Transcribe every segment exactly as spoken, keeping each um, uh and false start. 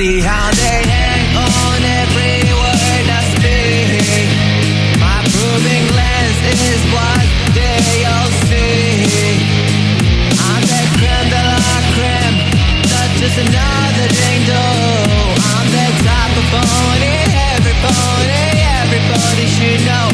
See how they hang on every word I speak. My proving lens is what they all see. I'm the creme de la creme, not just another ding-do. I'm the type of pony, every pony, everybody should know.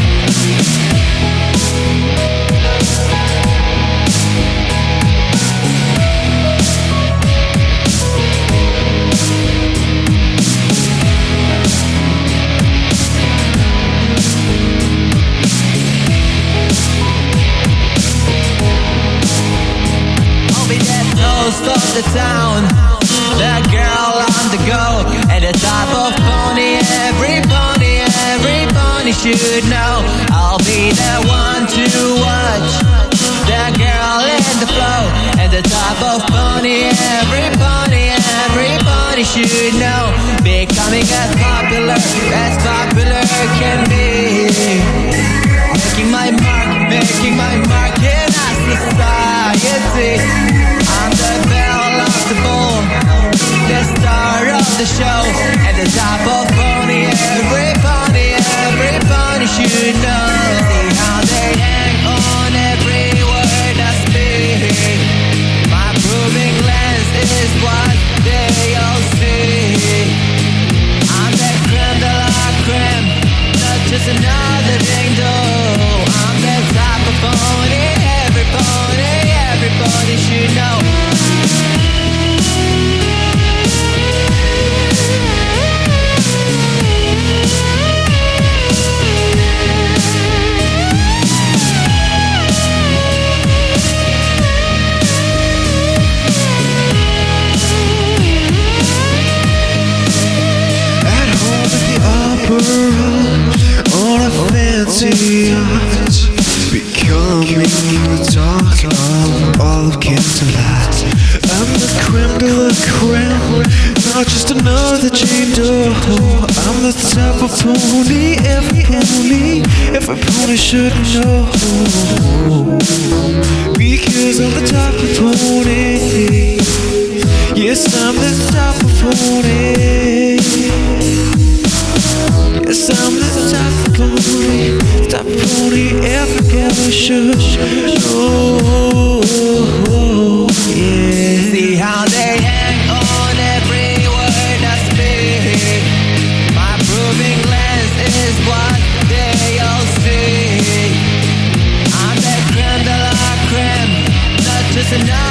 Of the town, the girl on the go, at the top of pony, every pony, every pony should know. I'll be the one to watch the girl in the flow, at the top of pony, every pony, every pony should know. Becoming as popular as popular can be, making my mark, making my mark in our society. I'm the belle of the ball, the star of the show, at the top of pony, every pony, every pony should know. See how they hang on every word I speak. My proving lens is what they all see. I'm the creme de la creme, not just another ding-do. I'm the top of pony, every pony, everybody should know. On a fancy yacht, becoming the talk of all of Canterlot. I'm the creme de la creme, not just another Jane Doe. I'm the type of pony, every pony, every pony should know. Because I'm the type of pony, yes, I'm the type of pony. Yes, I'm the type of pony, type of pony every pony should know. Yeah. See how they hang on every word I speak. My proving lens is what they all see. I'm the creme de la creme, not just another